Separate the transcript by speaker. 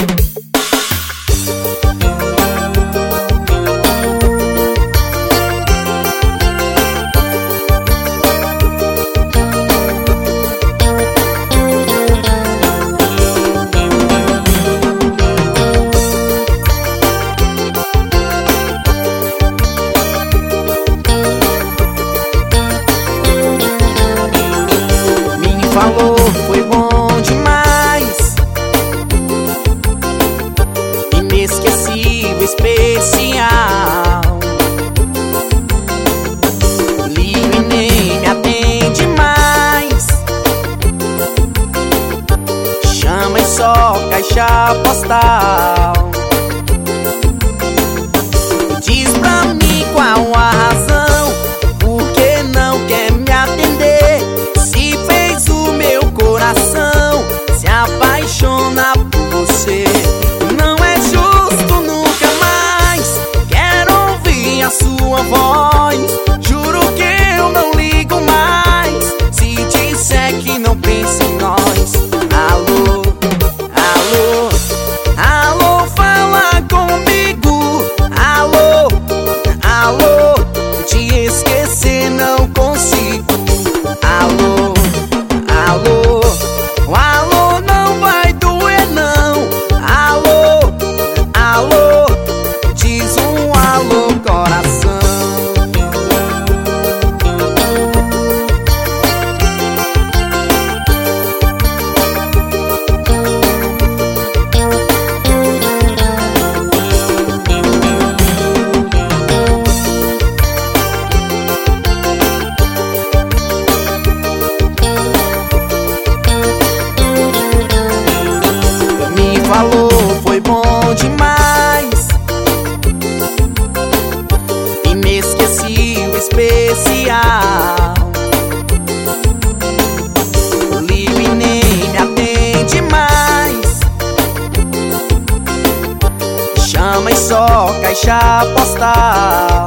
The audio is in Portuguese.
Speaker 1: Falou, foi bom demais, inesquecível, especial. Ligo e nem me atende mais, chama e só caixa postal. Diz pra mim qual a razão, por que não quer me atender? Se apaixona por você, não é justo nunca mais. Quero ouvir a sua voz, juro que eu não ligo mais. Se disser que não pensa em nós. Alô, alô, alô, fala comigo. Alô, alô, te esquecer não consigo. Alô, alô, alô, não vai doer não. Alô, alô, diz um alô, coração. Falou, foi bom demais, inesquecível, especial. Ligo e nem me atende mais, chama e só caixa postal.